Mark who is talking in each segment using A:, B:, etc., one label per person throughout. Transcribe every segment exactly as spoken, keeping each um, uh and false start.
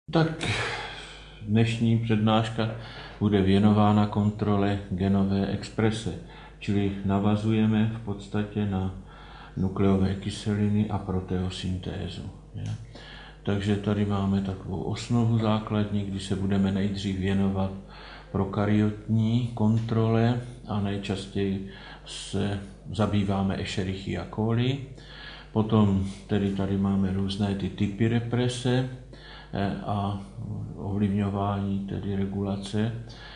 A: Tak dnešní přednáška bude věnována kontrole genové exprese, čili navazujeme v podstatě na nukleové kyseliny a proteosyntézu. Je. Takže tady máme takovou osnovu základní, kdy se budeme nejdřív věnovat prokaryotní kontrole a nejčastěji se zabýváme Escherichia coli. Potom tedy tady máme různé ty typy represe a ovlivňování, tedy regulace.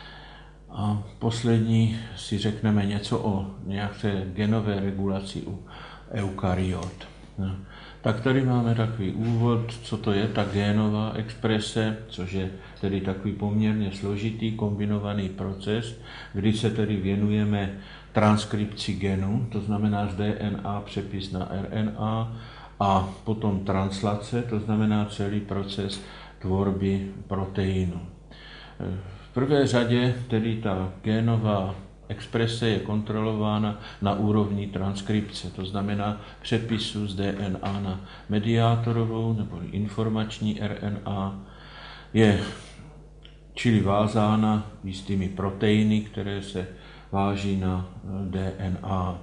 A: A poslední si řekneme něco o nějaké genové regulaci u eukaryot. No. Tak tady máme takový úvod, co to je ta genová exprese, což je tedy takový poměrně složitý kombinovaný proces, kdy se tedy věnujeme transkripci genu, to znamená z D N A přepis na R N A, a potom translace, to znamená celý proces tvorby proteinu. V prvé řadě tedy ta genová exprese je kontrolována na úrovni transkripce, to znamená přepisu z D N A na mediátorovou nebo informační R N A, je čili vázána jistými proteiny, které se váží na D N A.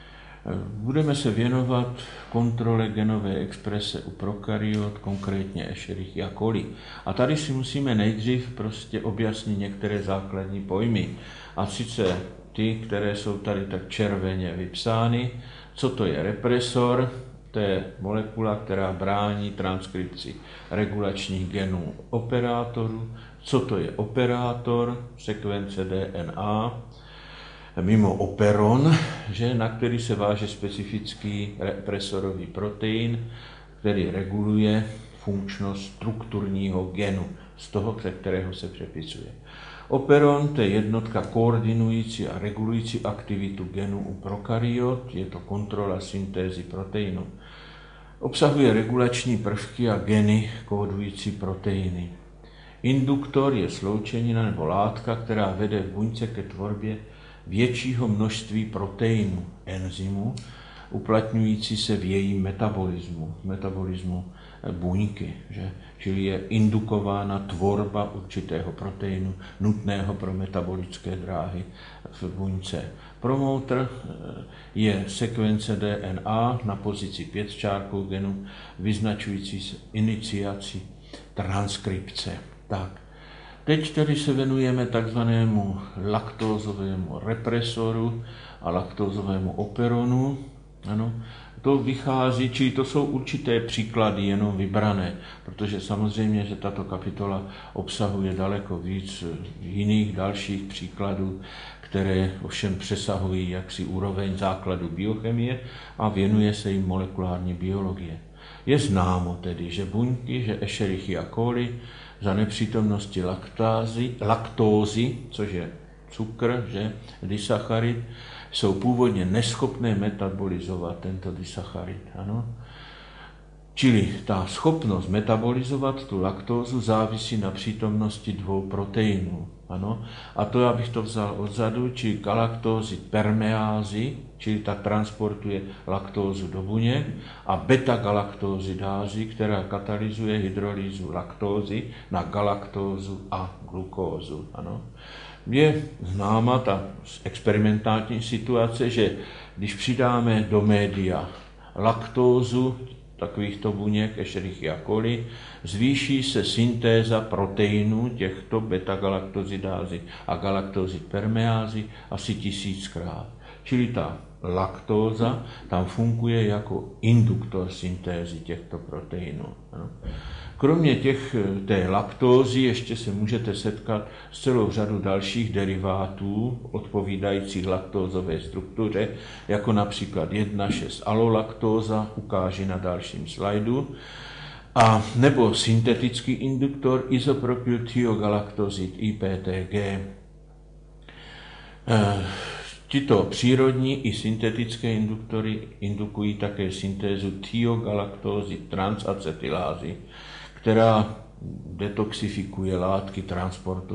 A: Budeme se věnovat kontrole genové exprese u prokaryot, konkrétně Escherichia coli. A tady si musíme nejdřív prostě objasnit některé základní pojmy. A sice ty, které jsou tady tak červeně vypsány. Co to je represor? To je molekula, která brání transkripci regulačních genů operátorů. Co to je operátor? Sekvence D N A. Mimo operon, že, na který se váže specifický represorový protein, který reguluje funkčnost strukturního genu, z toho, ze kterého se přepisuje. Operon, to je jednotka koordinující a regulující aktivitu genu u prokaryot, je to kontrola syntézy proteinu. Obsahuje regulační prvky a geny kódující proteiny. Induktor je sloučenina nebo látka, která vede v buňce ke tvorbě většího množství proteinů, enzymu, uplatňující se v jejím metabolismu, metabolismu buňky, že? Čili je indukována tvorba určitého proteinu nutného pro metabolické dráhy v buňce. Promotor je sekvence D N A na pozici pět s čárkou genu, vyznačující iniciaci transkripce. Tak. Teď tedy se věnujeme takzvanému laktózovému represoru a laktózovému operonu. Ano, to vychází, čili to jsou určité příklady jenom vybrané, protože samozřejmě, že tato kapitola obsahuje daleko víc jiných dalších příkladů, které ovšem přesahují jaksi úroveň základu biochemie a věnuje se jim molekulární biologie. Je známo tedy, že buňky, že Escherichia coli za nepřítomnosti laktázy, laktózy, což je cukr, že, disacharid, jsou původně neschopné metabolizovat tento disacharid. Ano? Čili ta schopnost metabolizovat tu laktózu závisí na přítomnosti dvou proteinů. Ano? A to já bych to vzal odzadu, čili galaktózy permeázy, čili ta transportuje laktózu do buněk, a beta-galaktózidázy, která katalyzuje hydrolýzu laktózy na galaktózu a glukózu. Ano? Je známa ta experimentální situace, že když přidáme do média laktózu takovýchto buněk Escherichia coli, zvýší se syntéza proteinů těchto beta-galaktozidázy a galaktózy permeázy asi tisíckrát. Čili ta laktóza tam funguje jako induktor syntézy těchto proteinů. Kromě těch, té laktózy ještě se můžete setkat s celou řadou dalších derivátů odpovídajících laktózové struktuře, jako například jedna šest alolaktóza, ukáži na dalším slajdu, a nebo syntetický induktor izopropylthiogalactozid I P T G. E, Tito přírodní i syntetické induktory indukují také syntézu thiogalaktózy transacetylázy, která detoxifikuje látky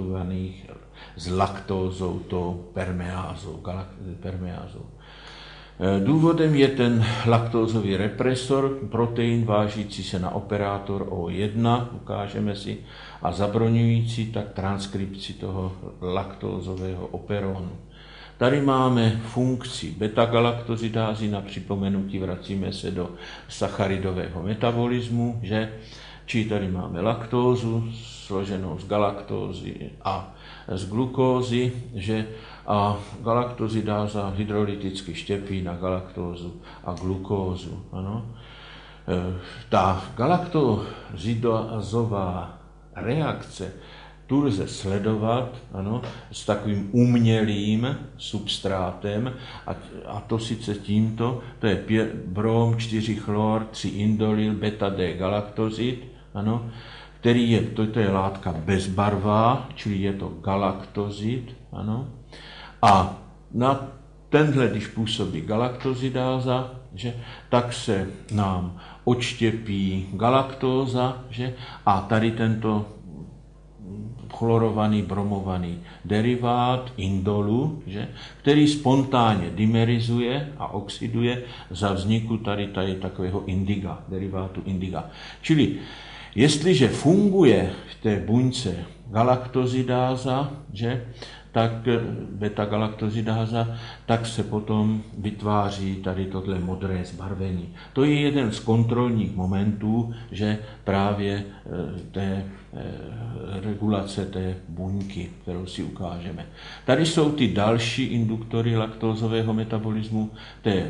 A: transportovaných s laktózou, to permeázou, permeázou. Důvodem je ten laktózový represor, protein vážící se na operátor O jedna, ukážeme si, a zabraňující tak transkripci toho laktózového operonu. Tady máme funkci beta-galaktozidázy, na připomenutí vracíme se do sacharidového metabolismu, že? Či tady máme laktózu složenou z galaktózy a z glukózy, že? A galaktozidáza hydrolyticky štěpí na galaktózu a glukózu. Ano? Ta galaktozidázová reakce tu lze sledovat, ano, s takovým umělým substrátem, a, a to sice tímto, to je brom čtyři chlor tři indolyl beta D galaktozid, ano, který je, to, to je látka bezbarvá, čili je to galaktozid, ano, a na tenhle, když působí galaktozidáza, že, tak se nám odštěpí galaktóza, že, a tady tento chlorovaný, bromovaný derivát indolu, že, který spontánně dimerizuje a oxiduje za vzniku tady, tady takového indiga, derivátu indiga. Čili jestliže funguje v té buňce galaktozidáza, že, tak beta-galaktozidáza, tak se potom vytváří tady tohle modré zbarvení. To je jeden z kontrolních momentů, že právě té regulace té buňky, kterou si ukážeme. Tady jsou ty další induktory laktózového metabolismu, to je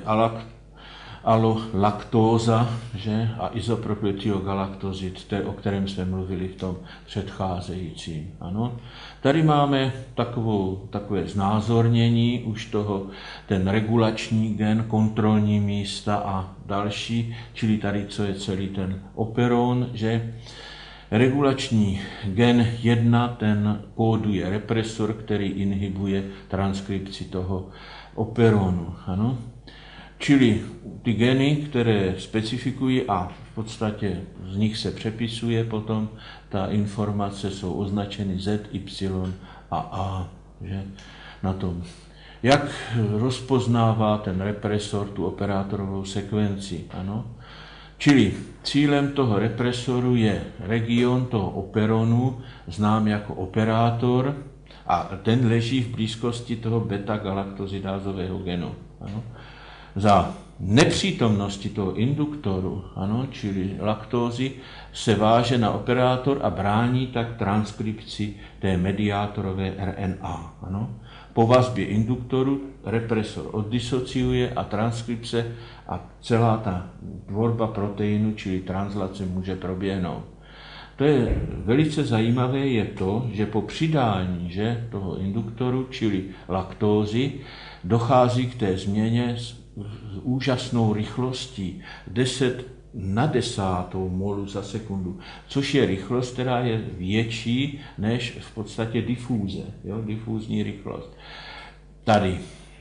A: alolaktóza, že, a izopropytiogalaktozid, to je, o kterém jsme mluvili v tom předcházejícím. Ano. Tady máme takovou, takové znázornění už toho, ten regulační gen, kontrolní místa a další, čili tady, co je celý ten operon, že regulační gen jedna, ten kóduje represor, který inhibuje transkripci toho operonu. Ano. Čili ty geny, které specifikují a v podstatě z nich se přepisuje potom, ta informace jsou označeny Z, Y a A. Že? Na tom. Jak rozpoznává ten represor tu operátorovou sekvenci? Ano? Čili cílem toho represoru je region toho operonu, znám jako operátor, a ten leží v blízkosti toho beta-galaktozidázového genu. Ano? Za nepřítomnosti toho induktoru, ano, čili laktózy, se váže na operátor a brání tak transkripci té mediátorové R N A. Ano. Po vazbě induktoru represor oddisociuje a transkripce a celá ta tvorba proteinu, čili translace, může proběhnout. To je velice zajímavé, je to, že po přidání že, toho induktoru, čili laktózy, dochází k té změně s úžasnou rychlostí deset na desátou molu za sekundu, což je rychlost, která je větší než v podstatě difúze, jo, difúzní rychlost. Tady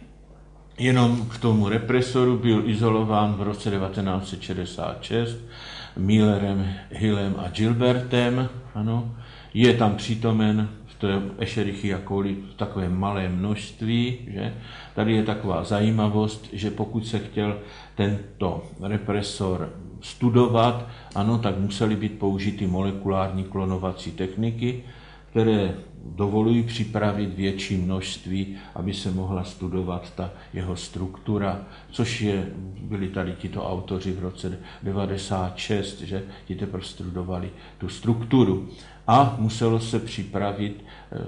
A: jenom k tomu represoru byl izolován v roce devatenáct set šedesát šest Millerem, Hillem a Gilbertem. Ano. Je tam přítomen v té Escherichia coli v takovém malém množství. Že? Tady je taková zajímavost, že pokud se chtěl tento represor studovat, ano, tak musely být použity molekulární klonovací techniky, které dovolují připravit větší množství, aby se mohla studovat ta jeho struktura, což je, byli tady tito autoři v roce devadesát šest, že ti teprve studovali tu strukturu. A muselo se připravit e,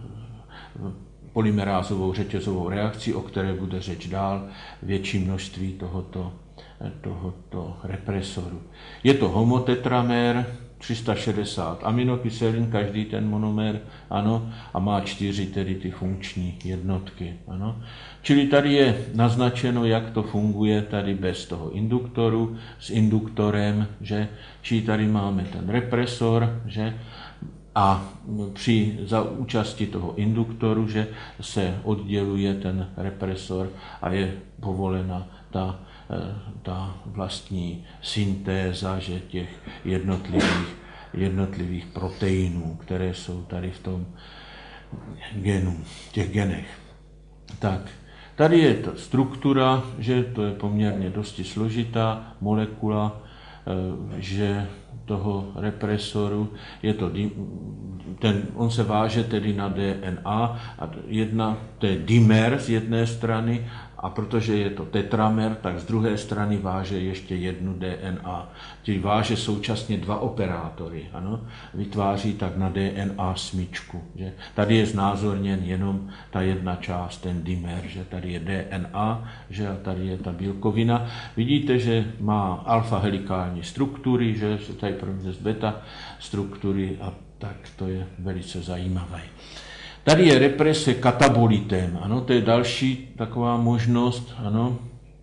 A: polymerázovou řetězovou reakci, o které bude řeč dál, větší množství tohoto, tohoto represoru. Je to homotetramer, tři sta šedesát aminokyselin, každý ten monomer, ano, a má čtyři tedy ty funkční jednotky, ano. Čili tady je naznačeno, jak to funguje tady bez toho induktoru, s induktorem, že, či tady máme ten represor, že, a při za účasti toho induktoru, že se odděluje ten represor a je povolena ta ta vlastní syntéza, že těch jednotlivých, jednotlivých proteinů, které jsou tady v tom genu, těch genech. Tak, Tady je ta struktura, že to je poměrně dosti složitá molekula, že toho represoru, je to, ten, on se váže tedy na D N A a jedna, to je dimer z jedné strany a protože je to tetramer, tak z druhé strany váže ještě jednu D N A. Tedy váže současně dva operátory, ano, vytváří tak na D N A smyčku. Že? Tady je znázorněn jenom ta jedna část, ten dimer, že tady je D N A, že a tady je ta bílkovina. Vidíte, že má alfa helikální struktury, že se tady provede z beta struktury a tak to je velice zajímavé. Tady je represe katabolitem, ano, to je další taková možnost, ano.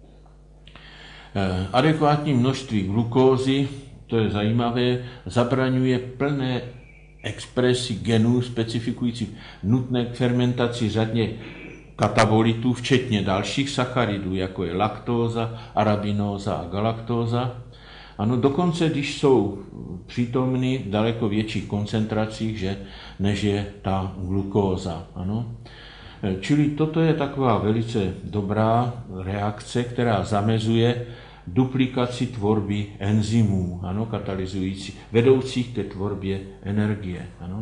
A: E, adekvátní množství glukózy, to je zajímavé, zabraňuje plné expresi genů specifikujících nutné k fermentaci řadě katabolitů, včetně dalších sacharidů, jako je laktóza, arabinóza a galaktóza. Ano, dokonce, když jsou přítomny v daleko větších koncentracích, že, než je ta glukóza. Ano. Čili toto je taková velice dobrá reakce, která zamezuje duplikaci tvorby enzymů, ano, katalyzující, vedoucích ke tvorbě energie. Ano.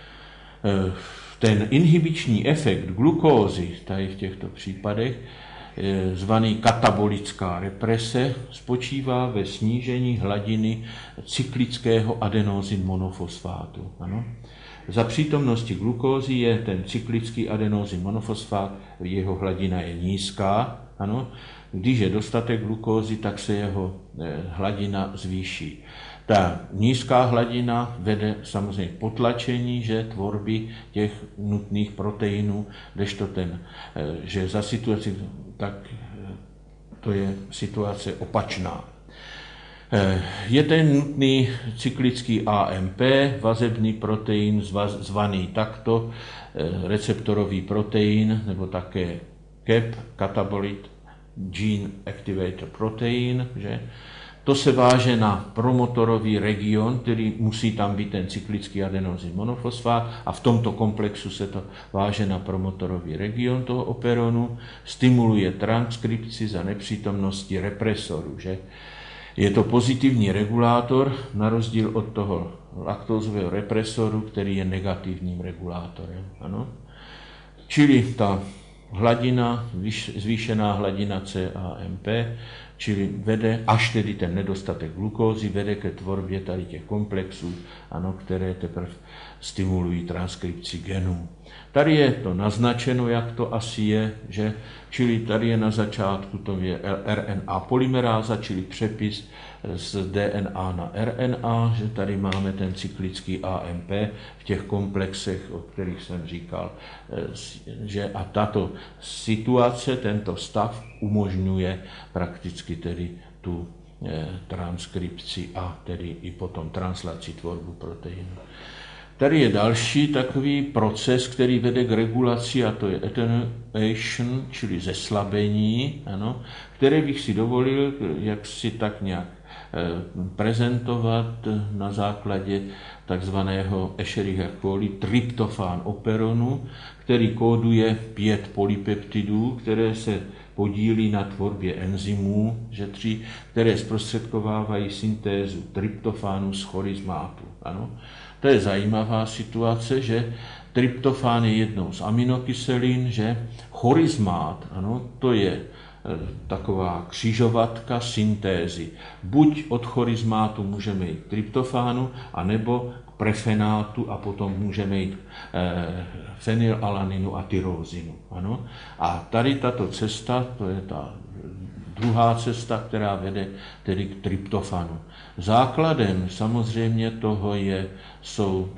A: Ten inhibiční efekt glukózy, tady v těchto případech, zvaný katabolická represe, spočívá ve snížení hladiny cyklického adenózin monofosfátu. Ano. Za přítomnosti glukózy je ten cyklický adenózin monofosfát, jeho hladina je nízká. Ano. Když je dostatek glukózy, tak se jeho hladina zvýší. Ta nízká hladina vede samozřejmě k potlačení, že tvorby těch nutných proteinů, kdežto ten, že za situaci, tak to je situace opačná. Je ten nutný cyklický A M P, vazebný protein, zvaný takto, receptorový protein, nebo také C A P, Catabolite Gene Activator Protein, že? To se váže na promotorový region, který musí tam být ten cyklický adenózin monofosfát a v tomto komplexu se to váže na promotorový region toho operonu, stimuluje transkripci za nepřítomnosti represoru. Že? Je to pozitivní regulátor, na rozdíl od toho laktózového represoru, který je negativním regulátorem. Ano? Čili ta hladina, zvýšená hladina C A M P, čili vede, až tedy ten nedostatek glukózy, vede ke tvorbě tady těch komplexů, ano, které teprve stimulují transkripci genů. Tady je to naznačeno, jak to asi je, že, čili tady je na začátku to je R N A polymeráza, čili přepis z D N A na R N A, že tady máme ten cyklický A M P v těch komplexech, o kterých jsem říkal, že a tato situace, tento stav umožňuje prakticky tedy tu transkripci a tedy i potom translaci tvorbu proteinu. Tady je další takový proces, který vede k regulaci, a to je attenuation, čili zeslabení, ano, které bych si dovolil, jak si tak nějak prezentovat na základě takzvaného Escherichia coli tryptofán operonu, který kóduje pět polypeptidů, které se podílí na tvorbě enzymů, že tři, které zprostředkovávají syntézu tryptofánu z chorizmátu. Ano. To je zajímavá situace, že tryptofán je jednou z aminokyselin, že chorizmát, ano, to je taková křižovatka syntézy. Buď od chorizmátu můžeme jít k tryptofánu, anebo k prefenátu a potom můžeme jít k e, fenylalaninu a tyrózinu. Ano? A tady tato cesta, to je ta druhá cesta, která vede tedy k tryptofanu. Základem samozřejmě toho je, jsou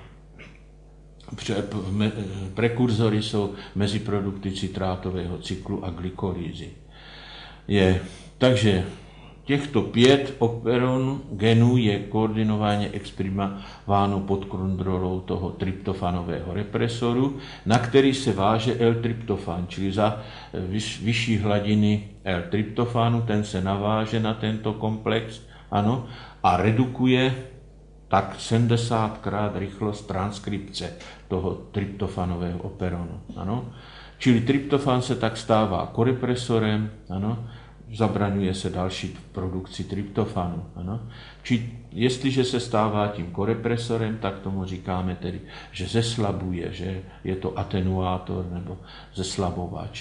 A: prekurzory jsou meziprodukty citrátového cyklu a glykolýzy. Je, takže těchto pět operon genů je koordinovaně exprimováno pod kontrolou toho tryptofanového represoru, na který se váže L-tryptofán, čili za vyš, vyšší hladiny L-tryptofánu, ten se naváže na tento komplex, ano, a redukuje tak sedmdesátkrát rychlost transkripce toho tryptofanového operonu. Ano. Čili tryptofan se tak stává korepresorem, ano, zabraňuje se další produkci tryptofanu. Ano. Či jestliže se stává tím korepresorem, tak tomu říkáme tedy, že zeslabuje, že je to atenuátor nebo zeslabovač.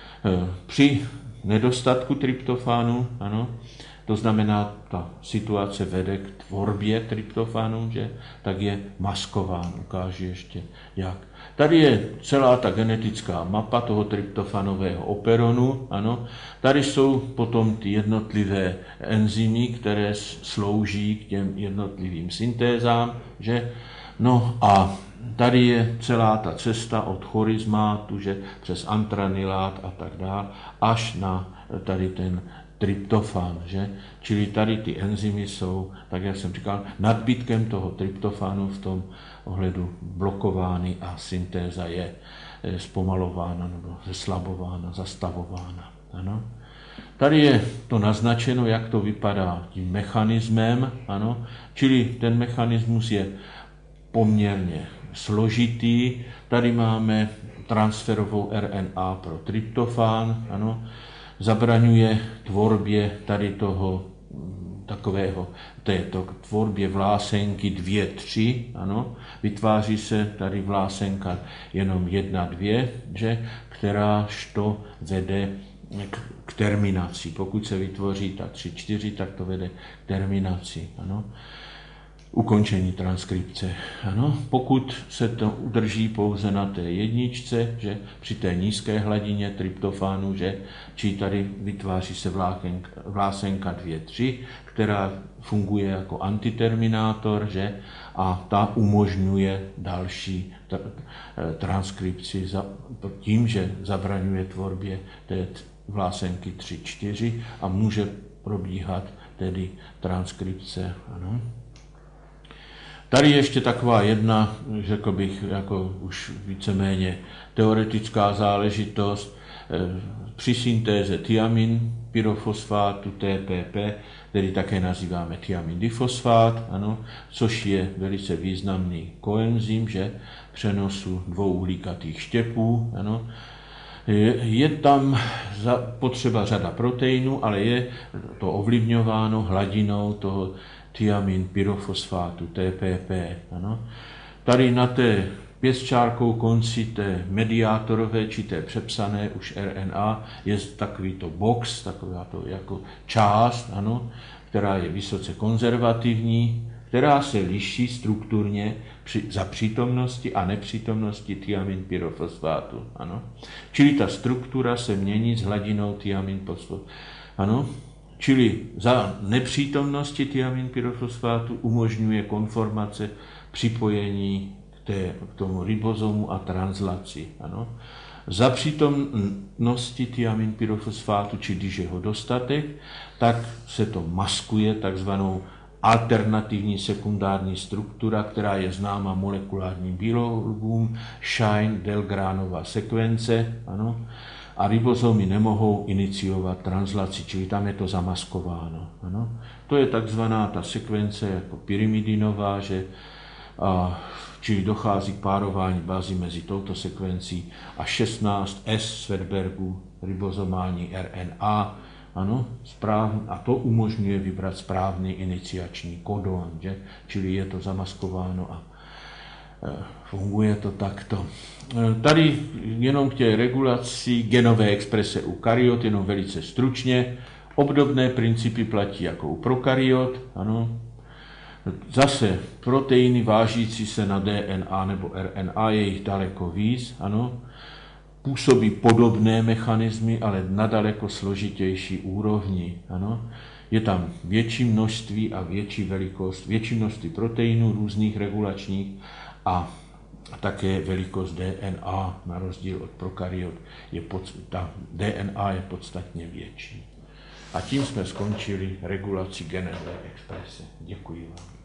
A: Při nedostatku tryptofanu, ano, to znamená, ta situace vede k tvorbě tryptofanu, že, tak je maskován. Ukážu ještě jak. Tady je celá ta genetická mapa toho tryptofanového operonu. Ano. Tady jsou potom ty jednotlivé enzymy, které slouží k těm jednotlivým syntézám. Že? No a tady je celá ta cesta od chorizmátu, že přes antranilát a tak dále, až na tady ten tryptofan, že? Čili tady ty enzymy jsou, tak jak jsem říkal, nadbytkem toho tryptofanu v tom ohledu blokovány a syntéza je zpomalována nebo zeslabována, zastavována. Ano. Tady je to naznačeno, jak to vypadá tím mechanismem, ano. Čili ten mechanismus je poměrně složitý. Tady máme transferovou R N A pro tryptofan, ano. Zabraňuje tvorbě tady toho takového, této tvorbě vlásenky dvě tři, ano, vytváří se tady vlásenka jenom jedna dvě, že, kteráž to vede k, k terminaci. Pokud se vytvoří ta tři čtyři, tak to vede k terminaci, ano. Ukončení transkripce. Ano. Pokud se to udrží pouze na té jedničce, že při té nízké hladině tryptofánu, že či tady vytváří se vlákenka, vlásenka dvě tři, která funguje jako antiterminátor, že a ta umožňuje další transkripci za, tím, že zabraňuje tvorbě té vlásenky tři čtyři a může probíhat tedy transkripce. Ano. Tady ještě taková jedna, řekl bych, jako už víceméně teoretická záležitost. Při syntéze thiamin pyrofosfátu T P P, který také nazýváme thiamin difosfát, ano, což je velice významný koenzym, že přenosu dvouuhlíkatých štěpů. Ano. Je tam potřeba řada proteinů, ale je to ovlivňováno hladinou toho thiamin pyrofosfátu T P P. Ano. Tady na té pěstčárkou konci té mediátorové či té přepsané už R N A je takovýto box, taková to jako část, ano, která je vysoce konzervativní, která se liší strukturně při, za přítomnosti a nepřítomnosti thiamin pyrofosfátu. Ano. Čili ta struktura se mění s hladinou thiamin fosfátu. Ano. Čili za nepřítomnosti thiamin pyrofosfátu umožňuje konformace připojení k, té, k tomu ribozomu a translaci. Ano. Za přítomnosti thiamin pyrofosfátu, či když je ho dostatek, tak se to maskuje takzvanou alternativní sekundární struktura, která je známa molekulárním biologům, Shine-Delgranova sekvence, ano. A ribozomy nemohou iniciovat translaci, čili tam je to zamaskováno. Ano. To je takzvaná ta sekvence jako pyrimidinová, že, a, čili dochází k párování bázy mezi touto sekvencí a šestnáct S Svedbergů ribozomální R N A. Ano, správný, a to umožňuje vybrat správný iniciační kodon, že? Čili je to zamaskováno a funguje to takto. Tady jenom k té regulaci genové exprese u karyot, jenom velice stručně. Obdobné principy platí jako u prokaryot. Ano. Zase proteiny vážící se na D N A nebo R N A, je jich daleko víc. Ano. Působí podobné mechanismy, ale na daleko složitější úrovni. Ano. Je tam větší množství a větší velikost, větší množství proteinů různých regulačních a také velikost D N A, na rozdíl od prokaryot, je pod, ta D N A je podstatně větší. A tím jsme skončili regulaci genové exprese. Děkuji vám.